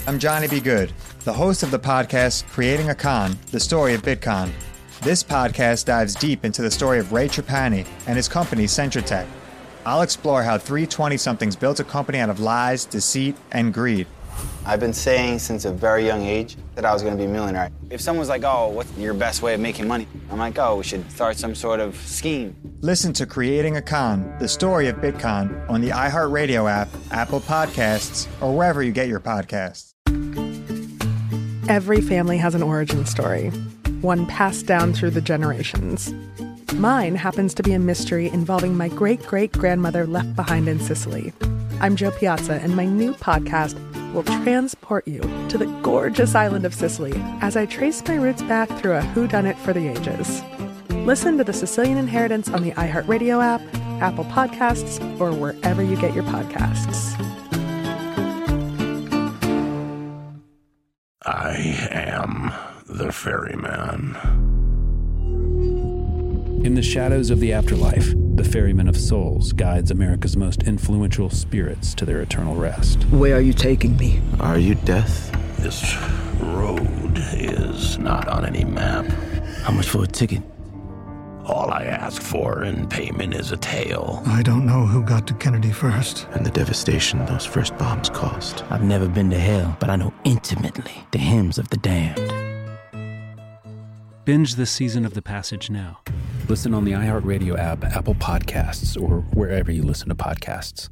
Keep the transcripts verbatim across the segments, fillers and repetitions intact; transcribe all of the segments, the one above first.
I'm Johnny B. Good, the host of the podcast Creating a Con, the story of Bitcoin. This podcast dives deep into the story of Ray Trapani and his company Centratech. I'll explore how three twenty-somethings built a company out of lies, deceit, and greed. I've been saying since a very young age that I was going to be a millionaire. If someone's like, oh, what's your best way of making money? I'm like, oh, we should start some sort of scheme. Listen to Creating a Con, the story of Bitcoin on the iHeartRadio app, Apple Podcasts, or wherever you get your podcasts. Every family has an origin story, one passed down through the generations. Mine happens to be a mystery involving my great-great-grandmother left behind in Sicily. I'm Jo Piazza, and my new podcast will transport you to the gorgeous island of Sicily as I trace my roots back through a whodunit for the ages. Listen to The Sicilian Inheritance on the iHeartRadio app, Apple Podcasts, or wherever you get your podcasts. I am the ferryman. In the shadows of the afterlife, the Ferryman of Souls guides America's most influential spirits to their eternal rest. Where are you taking me? Are you death? This road is not on any map. How much for a ticket? All I ask for in payment is a tale. I don't know who got to Kennedy first. And the devastation those first bombs caused. I've never been to hell, but I know intimately the hymns of the damned. Binge this season of The Passage now. Listen on the iHeartRadio app, Apple Podcasts, or wherever you listen to podcasts.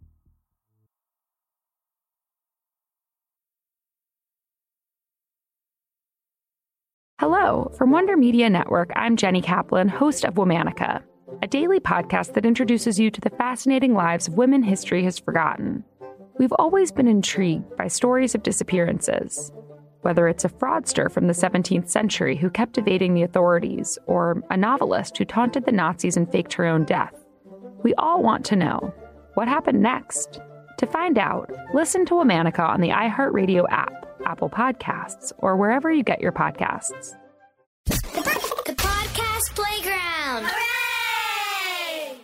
Hello, from Wonder Media Network, I'm Jenny Kaplan, host of Womanica, a daily podcast that introduces you to the fascinating lives of women history has forgotten. We've always been intrigued by stories of disappearances. Whether it's a fraudster from the seventeenth century who kept evading the authorities, or a novelist who taunted the Nazis and faked her own death, we all want to know, what happened next? To find out, listen to Womanica on the iHeartRadio app, Apple Podcasts, or wherever you get your podcasts. The Podcast Playground! Hooray!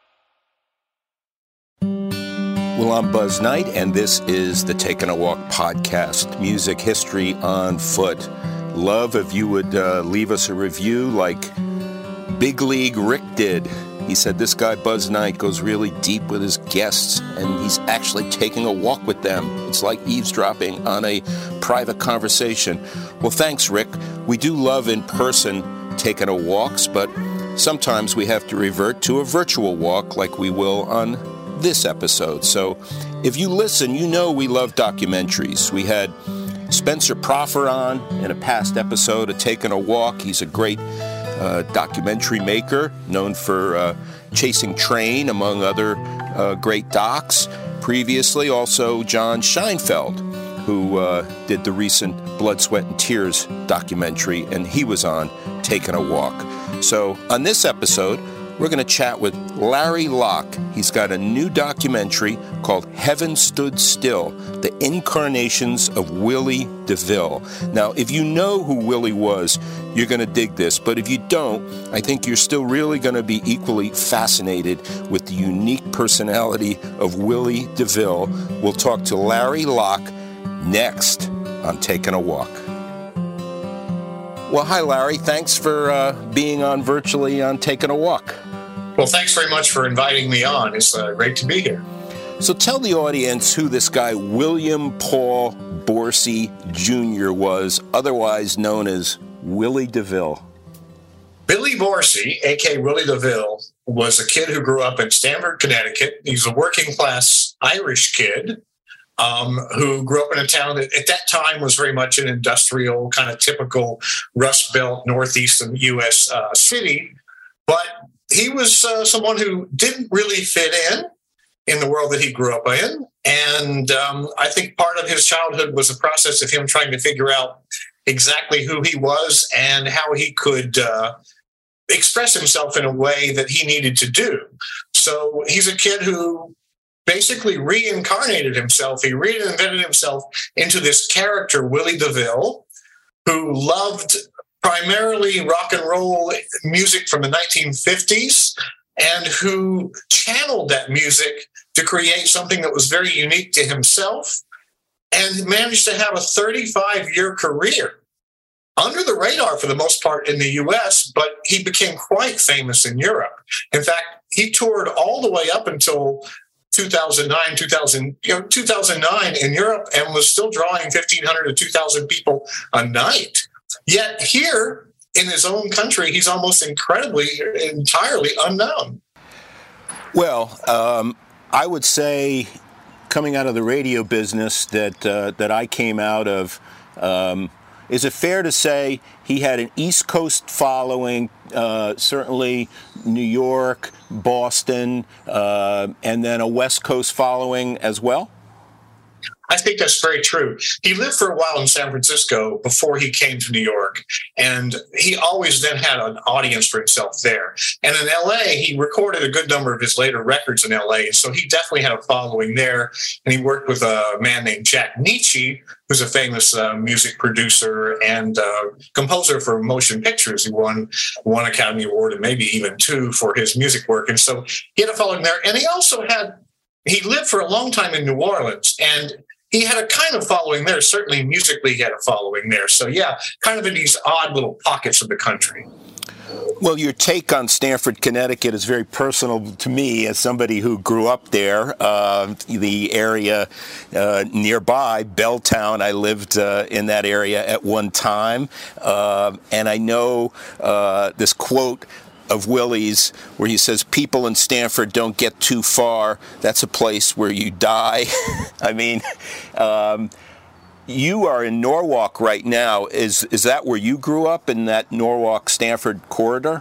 Well, I'm Buzz Knight, and this is the Taking a Walk podcast, music history on foot. Love if you would uh, leave us a review like Big League Rick did. He said this guy, Buzz Knight, goes really deep with his guests, and he's actually taking a walk with them. It's like eavesdropping on a private conversation. Well, thanks, Rick. We do love in-person taking a walks, but sometimes we have to revert to a virtual walk like we will on this episode. So if you listen, you know we love documentaries. We had Spencer Proffer on in a past episode of Taking a Walk. He's a great uh, documentary maker, known for uh, Chasing Train, among other uh, great docs. Previously, also John Scheinfeld, who uh, did the recent Blood, Sweat, and Tears documentary, and he was on Taking a Walk. So on this episode, we're going to chat with Larry Locke. He's got a new documentary called Heaven Stood Still, The Incarnations of Willie DeVille. Now, if you know who Willie was, you're going to dig this. But if you don't, I think you're still really going to be equally fascinated with the unique personality of Willie DeVille. We'll talk to Larry Locke next on Taking a Walk. Well, hi, Larry. Thanks for uh, being on virtually on Taking a Walk. Well, thanks very much for inviting me on. It's uh, great to be here. So tell the audience who this guy William Paul Borsey Junior was, otherwise known as Willie DeVille. Billy Borsey, a k a. Willie DeVille, was a kid who grew up in Stamford, Connecticut. He's a working-class Irish kid um, who grew up in a town that at that time was very much an industrial, kind of typical Rust Belt, northeastern U S uh, city. But he was uh, someone who didn't really fit in in the world that he grew up in. And um, I think part of his childhood was a process of him trying to figure out exactly who he was and how he could uh, express himself in a way that he needed to do. So he's a kid who basically reincarnated himself. He reinvented himself into this character, Willie DeVille, who loved primarily rock and roll music from the nineteen fifties, and who channeled that music to create something that was very unique to himself and managed to have a thirty-five-year career under the radar for the most part in the U S, but he became quite famous in Europe. In fact, he toured all the way up until two thousand nine, two thousand, you know, two thousand nine in Europe, and was still drawing fifteen hundred to two thousand people a night. Yet here in his own country, he's almost incredibly, entirely unknown. Well, um, I would say, coming out of the radio business that uh, that I came out of, um, is it fair to say he had an East Coast following, uh, certainly New York, Boston, uh, and then a West Coast following as well? I think that's very true. He lived for a while in San Francisco before he came to New York, and he always then had an audience for himself there. And in L A, he recorded a good number of his later records in L A, so he definitely had a following there. And he worked with a man named Jack Nitzsche, who's a famous uh, music producer and uh, composer for motion pictures. He won one Academy Award and maybe even two for his music work. And so he had a following there. And he also had, he lived for a long time in New Orleans, and he had a kind of following there. Certainly musically, he had a following there. So, yeah, kind of in these odd little pockets of the country. Well, your take on Stamford, Connecticut is very personal to me as somebody who grew up there. Uh, the area uh, nearby, Belltown, I lived uh, in that area at one time. Uh, and I know uh, this quote of Willie's where he says, people in Stamford don't get too far. That's a place where you die. I mean, um, you are in Norwalk right now. Is is that where you grew up, in that Norwalk-Stamford corridor?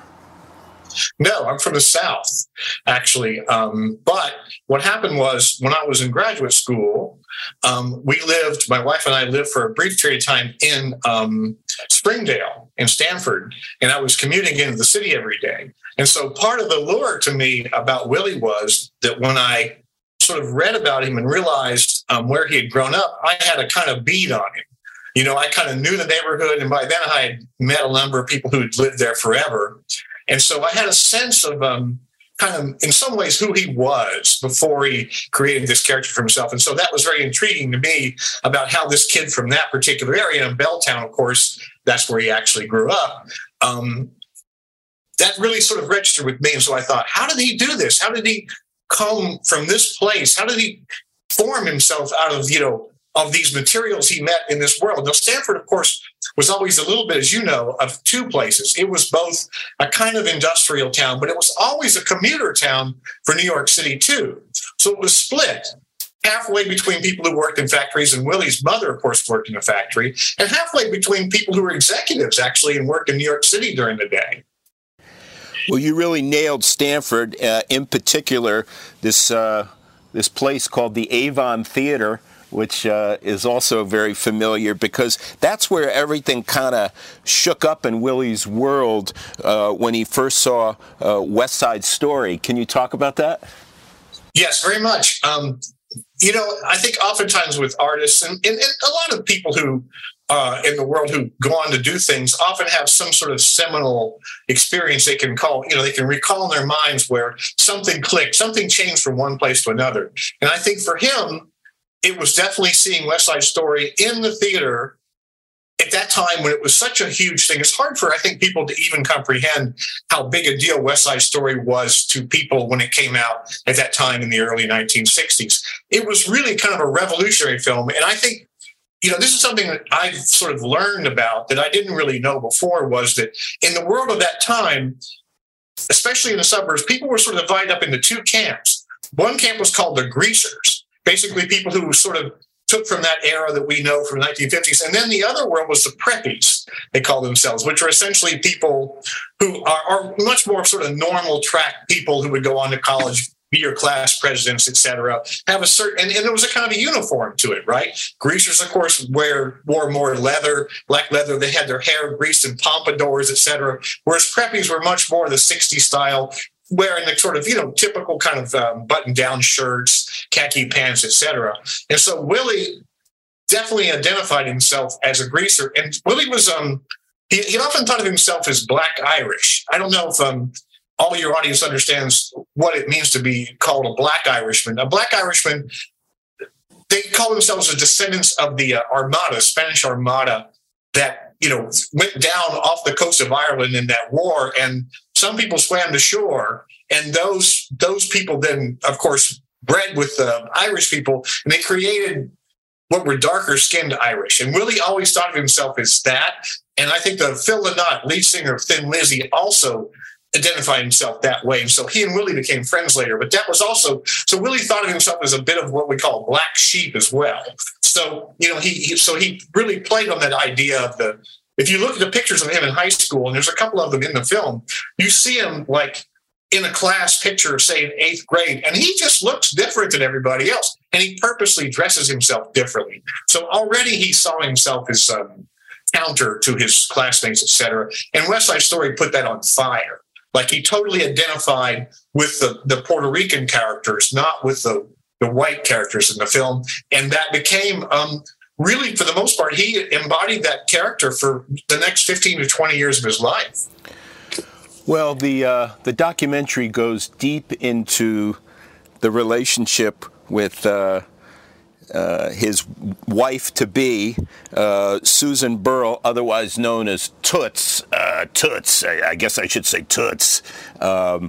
No, I'm from the South, actually. Um, but what happened was, when I was in graduate school, um, we lived, my wife and I lived for a brief period of time in um, Springdale, in Stamford, and I was commuting into the city every day. And so part of the lure to me about Willie was that when I sort of read about him and realized um, where he had grown up, I had a kind of bead on him. You know, I kind of knew the neighborhood, and by then I had met a number of people who had lived there forever. And so I had a sense of um, kind of, in some ways, who he was before he created this character for himself. And so that was very intriguing to me about how this kid from that particular area, in Belltown, of course, that's where he actually grew up. Um, that really sort of registered with me. And so I thought, how did he do this? How did he come from this place? How did he form himself out of, you know, of these materials he met in this world? Now, Stamford, of course, was always a little bit, as you know, of two places. It was both a kind of industrial town, but it was always a commuter town for New York City, too. So it was split halfway between people who worked in factories, and Willie's mother, of course, worked in a factory, and halfway between people who were executives, actually, and worked in New York City during the day. Well, you really nailed Stamford, uh, in particular, this uh, this place called the Avon Theater, which uh, is also very familiar, because that's where everything kind of shook up in Willie's world uh, when he first saw uh, West Side Story. Can you talk about that? Yes, very much. Um, you know, I think oftentimes with artists and, and, and a lot of people who uh, in the world who go on to do things often have some sort of seminal experience they can call, you know, they can recall in their minds where something clicked, something changed from one place to another. And I think for him, it was definitely seeing West Side Story in the theater at that time when it was such a huge thing. It's hard for, I think, people to even comprehend how big a deal West Side Story was to people when it came out at that time in the early nineteen sixties. It was really kind of a revolutionary film. And I think, you know, this is something that I've sort of learned about that I didn't really know before, was that in the world of that time, especially in the suburbs, people were sort of divided up into two camps. One camp was called the greasers, basically people who sort of took from that era that we know from the nineteen fifties. And then the other world was the preppies, they call themselves, which are essentially people who are, are much more sort of normal track people who would go on to college, be your class presidents, et cetera, have a certain, and, and there was a kind of a uniform to it, right? Greasers, of course, wear, wore more leather, black leather. They had their hair greased in pompadours, et cetera. Whereas preppies were much more the sixties style, wearing the sort of, you know, typical kind of um, button-down shirts, khaki pants, et cetera. And so Willie definitely identified himself as a greaser. And Willie was, um, he, he often thought of himself as Black Irish. I don't know if um, all your audience understands what it means to be called a Black Irishman. A Black Irishman they call themselves the descendants of the uh, Armada, Spanish Armada, that, you know, went down off the coast of Ireland in that war. And some people swam to shore. And those those people then, of course, bred with the Irish people, and they created what were darker-skinned Irish. And Willie always thought of himself as that. And I think the Phil Lynott, lead singer of Thin Lizzy, also identified himself that way. And so he and Willie became friends later. But that was also, so Willie thought of himself as a bit of what we call black sheep as well. So, you know, he, he so he really played on that idea of the, if you look at the pictures of him in high school, and there's a couple of them in the film, you see him like in a class picture, say in eighth grade, and he just looks different than everybody else. And he purposely dresses himself differently. So already he saw himself as um, counter to his classmates, et cetera. And West Side Story put that on fire. Like he totally identified with the, the Puerto Rican characters, not with the, the white characters in the film. And that became, um, really, for the most part, he embodied that character for the next fifteen to twenty years of his life. Well, the uh, the documentary goes deep into the relationship with uh, uh, his wife-to-be, uh, Susan Burrell, otherwise known as Toots. Uh, Toots, I, I guess I should say Toots, um,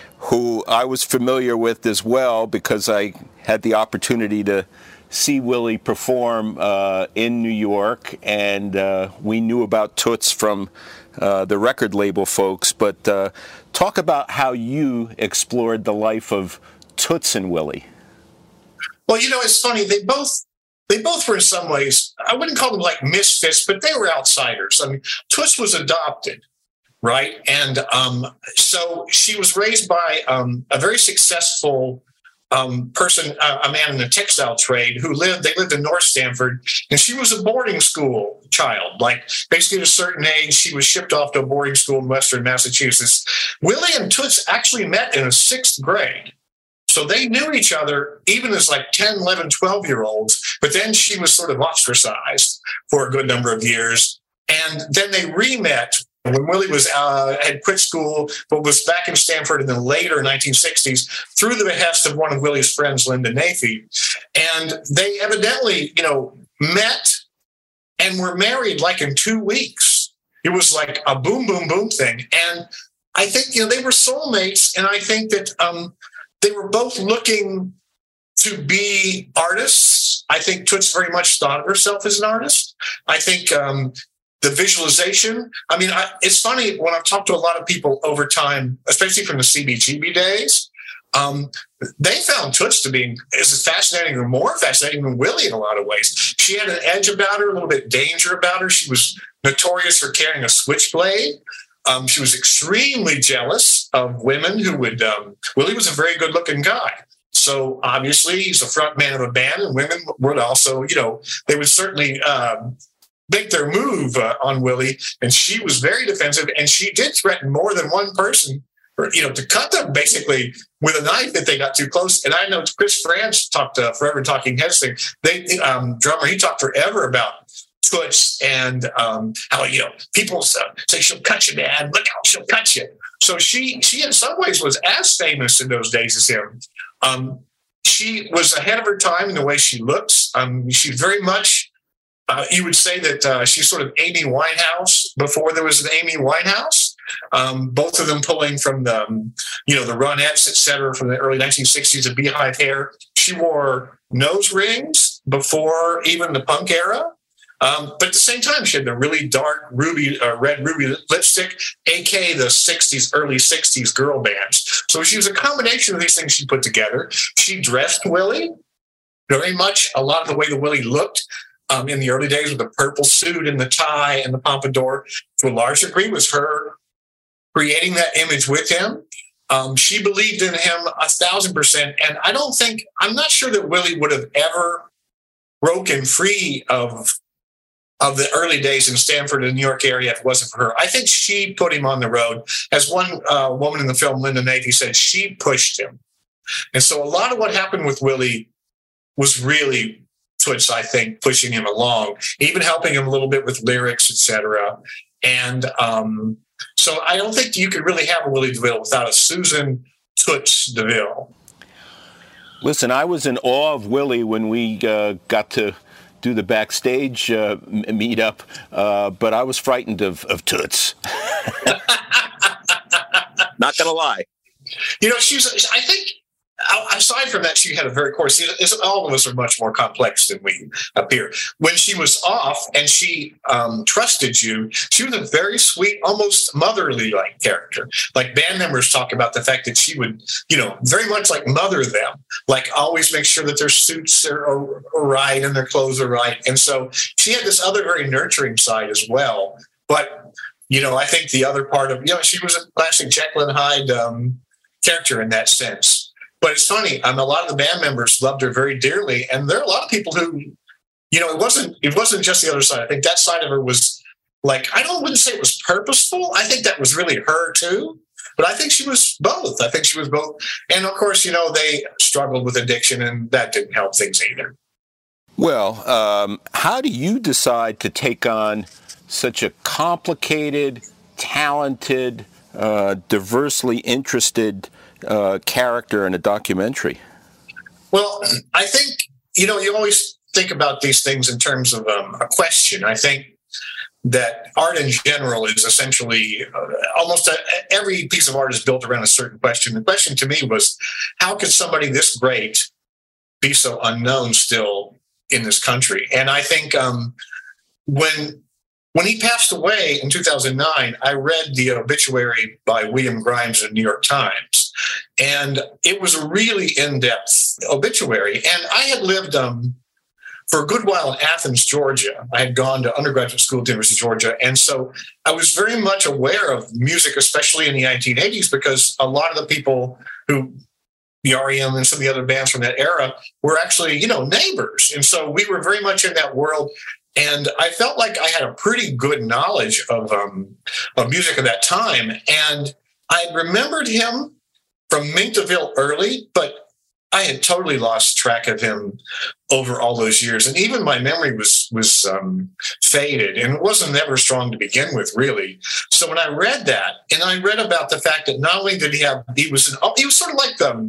who I was familiar with as well because I had the opportunity to see Willie perform uh, in New York, and uh, we knew about Toots from uh, the record label folks. But uh, talk about how you explored the life of Toots and Willie. Well, you know, it's funny. They both they both were in some ways, I wouldn't call them like misfits, but they were outsiders. I mean, Toots was adopted, right? And um, so she was raised by um, a very successful Um, person, uh, a man in the textile trade who lived, they lived in North Stamford, and she was a boarding school child. Like basically at a certain age, she was shipped off to a boarding school in Western Massachusetts. Willie and Toots actually met in a sixth grade. So they knew each other even as like ten, eleven, twelve year olds, but then she was sort of ostracized for a good number of years. And then they re-met when Willie was uh, had quit school, but was back in Stamford in the later nineteen sixties through the behest of one of Willie's friends, Linda Nafee. And they evidently, you know, met and were married like in two weeks. It was like a boom, boom, boom thing. And I think, you know, they were soulmates. And I think that um, they were both looking to be artists. I think Toots very much thought of herself as an artist. I think um, the visualization. I mean, I, it's funny when I've talked to a lot of people over time, especially from the C B G B days, um, they found Toots to be as fascinating or more fascinating than Willie in a lot of ways. She had an edge about her, a little bit danger about her. She was notorious for carrying a switchblade. Um, she was extremely jealous of women who would, um, Willie was a very good looking guy. So obviously he's a front man of a band, and women would also, you know, they would certainly, um, make their move uh, on Willie, and she was very defensive, and she did threaten more than one person, or, you know, to cut them basically with a knife if they got too close. And I know Chris France talked uh, forever Talking Heads thing. They um, drummer he talked forever about Toots and um, how, you know, people uh, say she'll cut you, man. Look how she'll cut you. So she she in some ways was as famous in those days as him. Um, she was ahead of her time in the way she looks. Um, she very much. Uh, you would say that uh, she's sort of Amy Winehouse before there was an Amy Winehouse. Um, both of them pulling from the, um, you know, the Ronettes, et cetera, from the early nineteen sixties, the beehive hair. She wore nose rings before even the punk era. Um, but at the same time, she had the really dark ruby, uh, red ruby lipstick, A K the sixties, early sixties girl bands. So she was a combination of these things she put together. She dressed Willie very much a lot of the way that Willie looked. Um, in the early days with the purple suit and the tie and the pompadour, to a large degree was her creating that image with him. Um, she believed in him a thousand percent. And I don't think, I'm not sure that Willie would have ever broken free of, of the early days in Stamford and New York area if it wasn't for her. I think she put him on the road. As one uh, woman in the film, Linda Nafee, said, she pushed him. And so a lot of what happened with Willie was really Toots, I think, pushing him along, even helping him a little bit with lyrics, et cetera. And um, so I don't think you could really have a Willie DeVille without a Susan Toots DeVille. Listen, I was in awe of Willie when we uh, got to do the backstage uh, meet-up, uh, but I was frightened of, of Toots. Not gonna lie. You know, she's, I think, aside from that, she had a very coarse, all of us are much more complex than we appear. When she was off and she um, trusted you, she was a very sweet, almost motherly-like character. Like, band members talk about the fact that she would, you know, very much like mother them, like always make sure that their suits are, are, are right and their clothes are right. And so she had this other very nurturing side as well. But, you know, I think the other part of, you know, she was a classic Jekyll and Hyde um, character in that sense. But it's funny. Um, a lot of the band members loved her very dearly, and there are a lot of people who, you know, it wasn't it wasn't just the other side. I think that side of her was like, I don't wouldn't say it was purposeful. I think that was really her too. But I think she was both. I think she was both. And of course, you know, they struggled with addiction, and that didn't help things either. Well, um, how do you decide to take on such a complicated, talented, uh, diversely interested Uh, character in a documentary? Well, I think, you know, you always think about these things in terms of um, a question. I think that art in general is essentially uh, almost a, every piece of art is built around a certain question. The question to me was, how could somebody this great be so unknown still in this country? And I think um, when When he passed away in two thousand nine, I read the obituary by William Grimes in the New York Times, and it was a really in-depth obituary. And I had lived um, for a good while in Athens, Georgia. I had gone to undergraduate school at the University of Georgia, and so I was very much aware of music, especially in the nineteen eighties, because a lot of the people who the R E M and some of the other bands from that era were actually, you know, neighbors. And so we were very much in that world. And I felt like I had a pretty good knowledge of um, of music at that time. And I remembered him from Mink DeVille early, but I had totally lost track of him over all those years. And even my memory was was um, faded, and it wasn't ever strong to begin with, really. So when I read that, and I read about the fact that not only did he have, he was, an, he was sort of like the,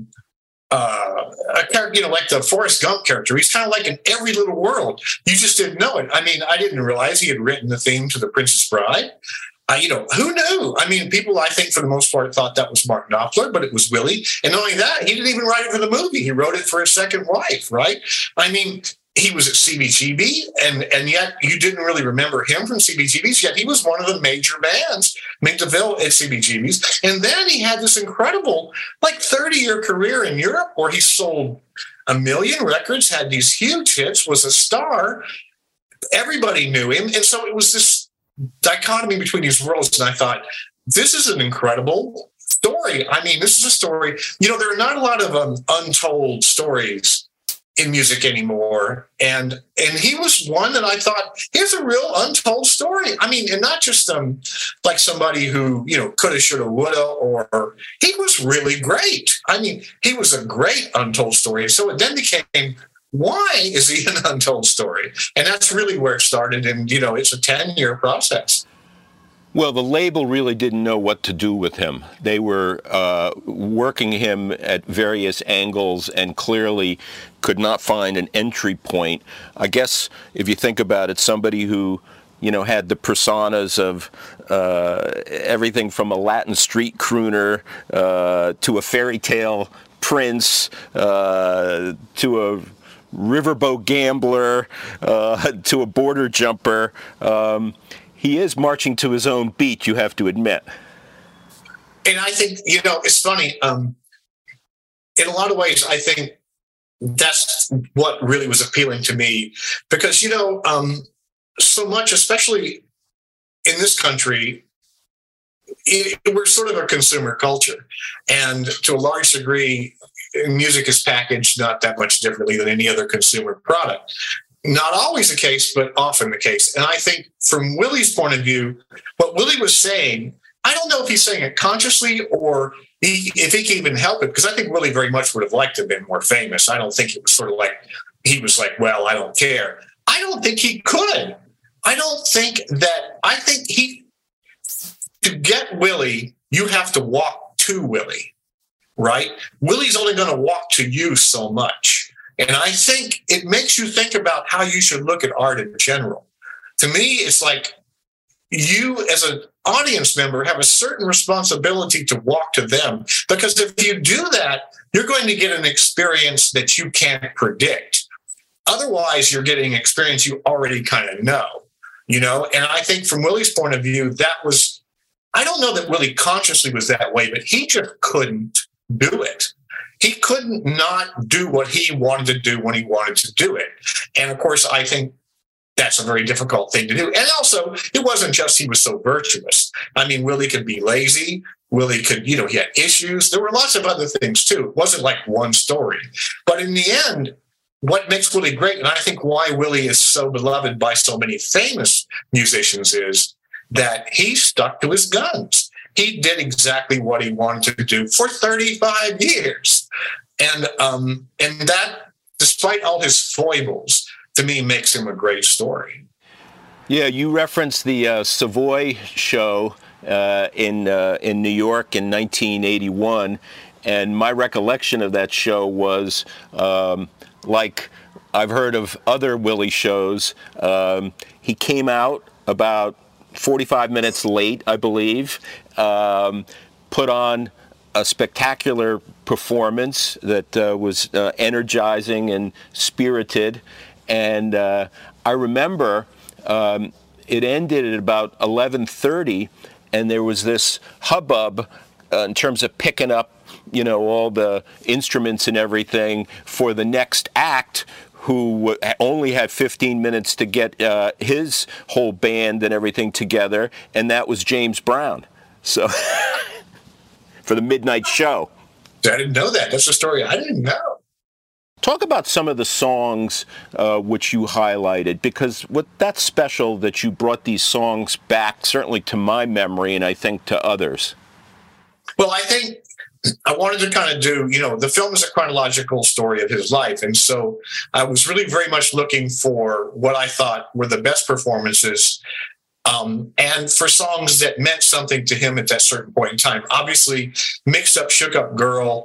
Uh, a character, you know, like the Forrest Gump character. He's kind of like in every little world. You just didn't know it. I mean, I didn't realize he had written the theme to The Princess Bride. Uh, you know, who knew? I mean, people, I think, for the most part, thought that was Mark Knopfler, but it was Willie. And not only that, he didn't even write it for the movie. He wrote it for his second wife, right? I mean, he was at C B G B, and, and yet you didn't really remember him from C B G B's, yet he was one of the major bands, Mink DeVille at C B G B's. And then he had this incredible, like, thirty-year career in Europe where he sold a million records, had these huge hits, was a star. Everybody knew him. And so it was this dichotomy between these worlds. And I thought, this is an incredible story. I mean, this is a story. You know, there are not a lot of um, untold stories in music anymore, and and he was one that I thought, here's a real untold story. I mean, and not just um like somebody who, you know, coulda, shoulda, woulda, or he was really great. I mean, he was a great untold story. So it then became, why is he an untold story? And that's really where it started. And, you know, it's a ten-year process. Well, the label really didn't know what to do with him. They were uh, working him at various angles and clearly could not find an entry point. I guess if you think about it, somebody who, you know, had the personas of uh, everything from a Latin street crooner uh, to a fairy tale prince uh, to a riverboat gambler uh, to a border jumper. Um, He is marching to his own beat, you have to admit. And I think, you know, it's funny. Um, in a lot of ways, I think that's what really was appealing to me. Because, you know, um, so much, especially in this country, it, we're sort of a consumer culture. And to a large degree, music is packaged not that much differently than any other consumer product. Not always the case, but often the case. And I think from Willie's point of view, what Willie was saying, I don't know if he's saying it consciously or he, if he can even help it, because I think Willie very much would have liked to have been more famous. I don't think it was sort of like, he was like, well, I don't care. I don't think he could. I don't think that, I think he, to get Willie, you have to walk to Willie. right? Willie's only going to walk to you so much. And I think it makes you think about how you should look at art in general. To me, it's like you as an audience member have a certain responsibility to walk to them, because if you do that, you're going to get an experience that you can't predict. Otherwise, you're getting experience you already kind of know, you know? And I think from Willie's point of view, that was, I don't know that Willie consciously was that way, but he just couldn't do it. He couldn't not do what he wanted to do when he wanted to do it. And of course, I think that's a very difficult thing to do. And also, it wasn't just he was so virtuous. I mean, Willie could be lazy. Willie could, you know, he had issues. There were lots of other things too. It wasn't like one story. But in the end, what makes Willie great, and I think why Willie is so beloved by so many famous musicians, is that he stuck to his guns. He did exactly what he wanted to do for thirty-five years. And um, and that, despite all his foibles, to me, makes him a great story. Yeah, you referenced the uh, Savoy show uh, in uh, in New York in nineteen eighty-one, and my recollection of that show was um, like I've heard of other Willie shows. Um, he came out about forty-five minutes late, I believe, um, put on a spectacular performance that uh, was uh, energizing and spirited. And uh, I remember um, it ended at about eleven thirty, and there was this hubbub uh, in terms of picking up, you know, all the instruments and everything for the next act, who only had fifteen minutes to get uh, his whole band and everything together, and that was James Brown. So, for the midnight show. I didn't know that. That's a story I didn't know. Talk about some of the songs uh, which you highlighted, because what that's special that you brought these songs back, certainly to my memory, and I think to others. Well, I think I wanted to kind of do, you know, the film is a chronological story of his life. And so I was really very much looking for what I thought were the best performances um, and for songs that meant something to him at that certain point in time. Obviously, Mixed Up, Shook Up Girl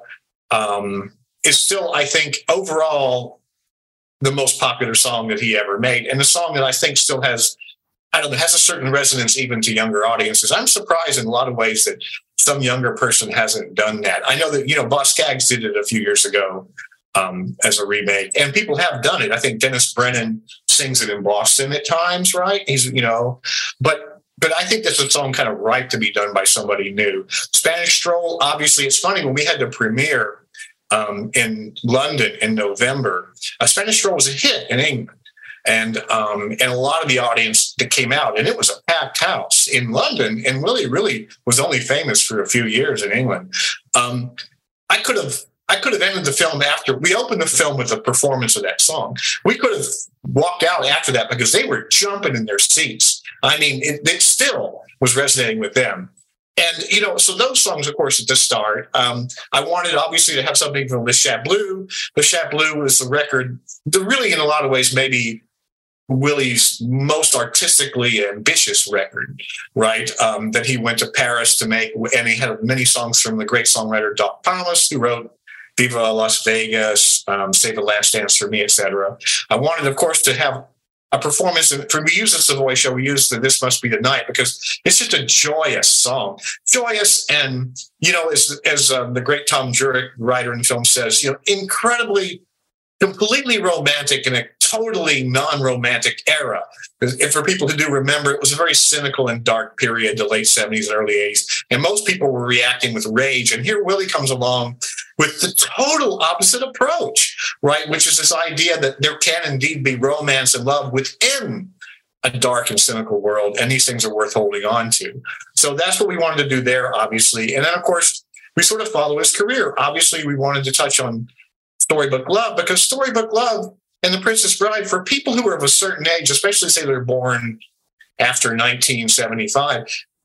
um, is still, I think, overall the most popular song that he ever made. And the song that I think still has, I don't know, has a certain resonance even to younger audiences. I'm surprised in a lot of ways that some younger person hasn't done that. I know that, you know, Boz Scaggs did it a few years ago um, as a remake, and people have done it. I think Dennis Brennan sings it in Boston at times, right? He's, you know, but but I think that's a song kind of ripe to be done by somebody new. Spanish Stroll, obviously, it's funny, when we had the premiere um, in London in November, a Spanish Stroll was a hit in England. And um, and a lot of the audience that came out, and it was a packed house in London. And Willie really was only famous for a few years in England. Um, I could have I could have ended the film after we opened the film with a performance of that song. We could have walked out after that because they were jumping in their seats. I mean, it, it still was resonating with them. And, you know, so those songs, of course, at the start, um, I wanted, obviously, to have something from Le Chat Bleu. Le Chat Bleu was the record, the really, in a lot of ways, maybe Willie's most artistically ambitious record, right, um, that he went to Paris to make. And he had many songs from the great songwriter Doc Thomas, who wrote Viva Las Vegas, um, Save the Last Dance for Me, et cetera. I wanted, of course, to have a performance. For we use the Savoy show, we use the This Must Be the Night, because it's just a joyous song. Joyous and, you know, as, as um, the great Tom Jurek, writer in film, says, you know, incredibly, completely romantic in a totally non-romantic era. And for people who do remember, it was a very cynical and dark period, the late seventies and early eighties. And most people were reacting with rage. And here Willie comes along with the total opposite approach, right? Which is this idea that there can indeed be romance and love within a dark and cynical world. And these things are worth holding on to. So that's what we wanted to do there, obviously. And then, of course, we sort of follow his career. Obviously, we wanted to touch on Storybook Love, because Storybook Love and The Princess Bride, for people who are of a certain age, especially say they're born after nineteen seventy-five,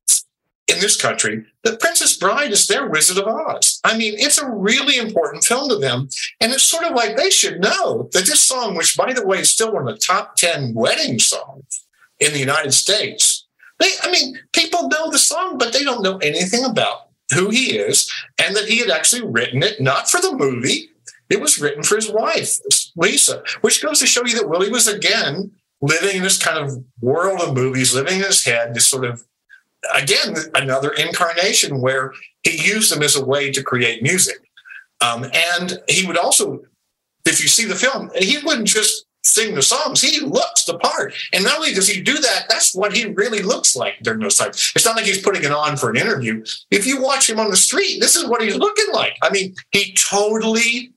in this country, The Princess Bride is their Wizard of Oz. I mean, it's a really important film to them. And it's sort of like they should know that this song, which, by the way, is still one of the top ten wedding songs in the United States. They, I mean, people know the song, but they don't know anything about who he is, and that he had actually written it not for the movie. It was written for his wife, Lisa, which goes to show you that Willie was, again, living in this kind of world of movies, living in his head, this sort of, again, another incarnation where he used them as a way to create music. Um, and he would also, if you see the film, he wouldn't just sing the songs. He looks the part. And not only does he do that, that's what he really looks like during those times. It's not like he's putting it on for an interview. If you watch him on the street, this is what he's looking like. I mean, he totally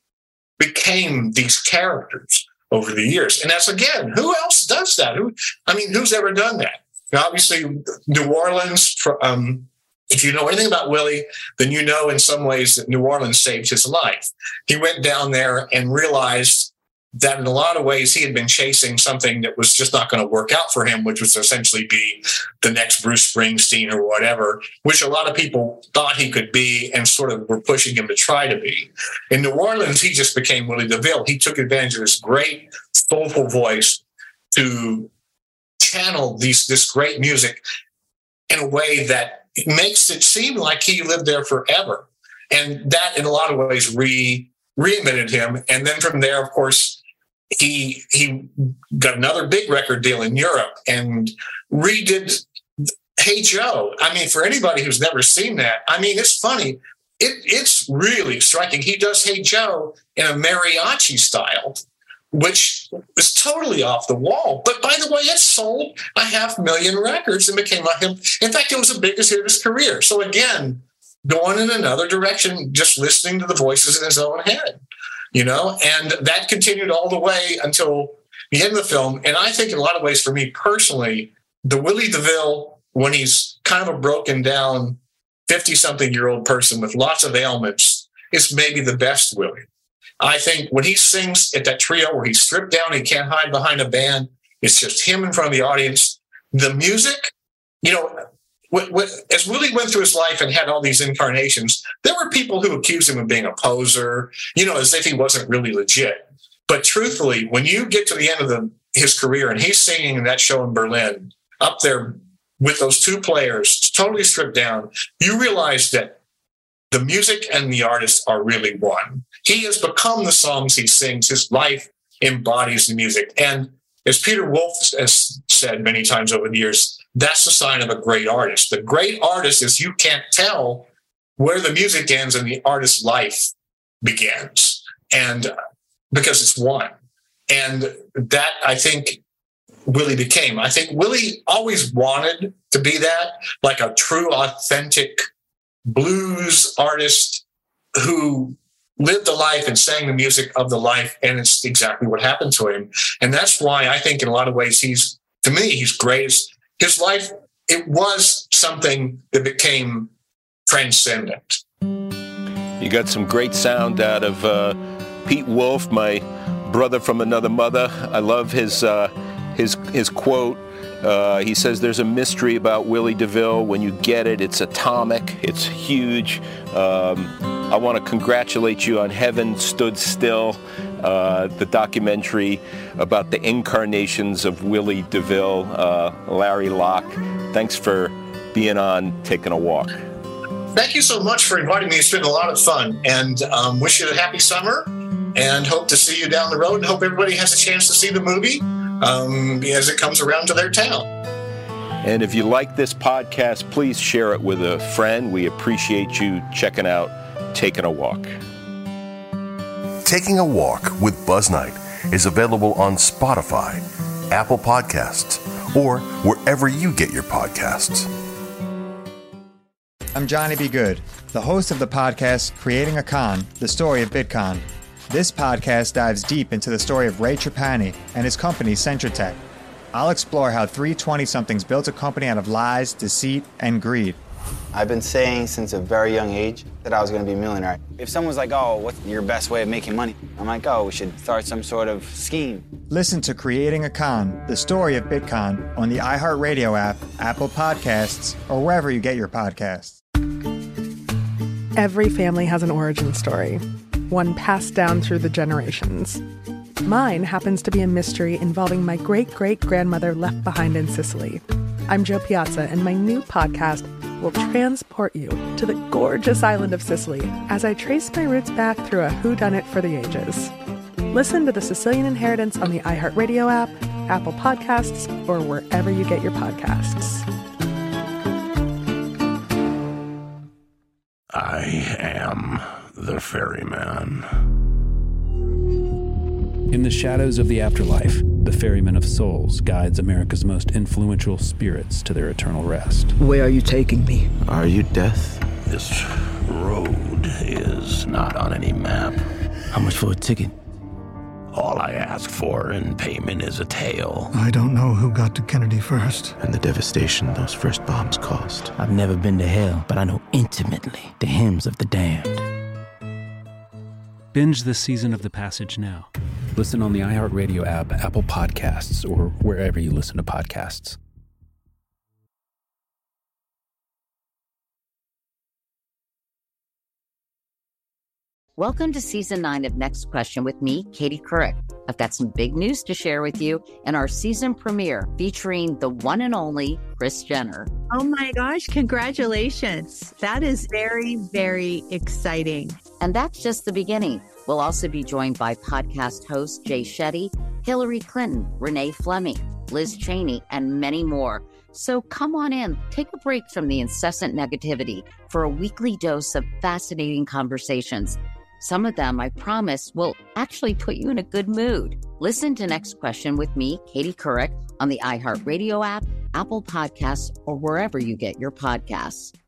became these characters over the years. And that's, again, who else does that? Who? I mean, who's ever done that? Now, obviously, New Orleans, um, if you know anything about Willie, then you know in some ways that New Orleans saved his life. He went down there and realized that in a lot of ways he had been chasing something that was just not going to work out for him, which was essentially be the next Bruce Springsteen or whatever, which a lot of people thought he could be and sort of were pushing him to try to be. In New Orleans, he just became Willie DeVille. He took advantage of his great, soulful voice to channel these, this great music in a way that makes it seem like he lived there forever. And that, in a lot of ways, re reinvented him. And then from there, of course, he he got another big record deal in Europe and redid Hey Joe. I mean, for anybody who's never seen that, I mean, it's funny. It, it's really striking. He does Hey Joe in a mariachi style, which is totally off the wall. But by the way, it sold a half million records and became a him. In fact, it was the biggest hit of his career. So again, going in another direction, just listening to the voices in his own head, you know, and that continued all the way until the end of the film. And I think in a lot of ways, for me personally, the Willie DeVille, when he's kind of a broken down fifty-something-year-old person with lots of ailments, is maybe the best Willie. I think when he sings at that trio where he's stripped down, he can't hide behind a band, it's just him in front of the audience. The music, you know, what, what, as Willie went through his life and had all these incarnations, there were people who accused him of being a poser, you know, as if he wasn't really legit. But truthfully, when you get to the end of the, his career and he's singing in that show in Berlin, up there with those two players, totally stripped down, you realize that the music and the artist are really one. He has become the songs he sings. His life embodies the music. And as Peter Wolf has said many times over the years, that's the sign of a great artist. The great artist is you can't tell where the music ends and the artist's life begins. And because it's one. And that, I think, Willie became. I think Willie always wanted to be that, like a true, authentic blues artist who lived the life and sang the music of the life, and it's exactly what happened to him. And that's why I think in a lot of ways he's, to me, he's great. His life, it was something that became transcendent. You got some great sound out of uh, Pete Wolf, my brother from another mother. I love his uh, his his quote. Uh, he says, there's a mystery about Willie DeVille. When you get it, it's atomic. It's huge. Um, I want to congratulate you on Heaven Stood Still, uh, the documentary about the incarnations of Willie DeVille. Uh, Larry Locke, thanks for being on Taking a Walk. Thank you so much for inviting me. It's been a lot of fun, and um, wish you a happy summer, and hope to see you down the road, and hope everybody has a chance to see the movie um, as it comes around to their town. And if you like this podcast, please share it with a friend. We appreciate you checking out Taking a Walk. Taking a Walk with Buzz Knight is available on Spotify, Apple Podcasts, or wherever you get your podcasts. I'm Johnny B. Good, the host of the podcast Creating a Con, the story of Bitcon. This podcast dives deep into the story of Ray Trapani and his company Centratech. I'll explore how three twenty-somethings built a company out of lies, deceit, and greed. I've been saying since a very young age that I was going to be a millionaire. If someone's like, oh, what's your best way of making money? I'm like, oh, we should start some sort of scheme. Listen to Creating a Con, the story of Bitcon on the iHeartRadio app, Apple Podcasts, or wherever you get your podcasts. Every family has an origin story, one passed down through the generations. Mine happens to be a mystery involving my great-great-grandmother left behind in Sicily. I'm Jo Piazza, and my new podcast, will transport you to the gorgeous island of Sicily as I trace my roots back through a whodunit for the ages. Listen to The Sicilian Inheritance on the iHeartRadio app, Apple Podcasts, or wherever you get your podcasts. I am the ferryman. In the shadows of the afterlife, the Ferryman of Souls guides America's most influential spirits to their eternal rest. Where are you taking me? Are you death? This road is not on any map. How much for a ticket? All I ask for in payment is a tale. I don't know who got to Kennedy first. And the devastation those first bombs caused. I've never been to hell, but I know intimately the hymns of the damned. Binge this season of The Passage now. Listen on the iHeartRadio app, Apple Podcasts, or wherever you listen to podcasts. Welcome to Season nine of Next Question with me, Katie Couric. I've got some big news to share with you in our season premiere featuring the one and only Kris Jenner. Oh my gosh, congratulations. That is very, very exciting. And that's just the beginning. We'll also be joined by podcast host Jay Shetty, Hillary Clinton, Renee Fleming, Liz Cheney, and many more. So come on in, take a break from the incessant negativity for a weekly dose of fascinating conversations. Some of them, I promise, will actually put you in a good mood. Listen to Next Question with me, Katie Couric, on the iHeartRadio app, Apple Podcasts, or wherever you get your podcasts.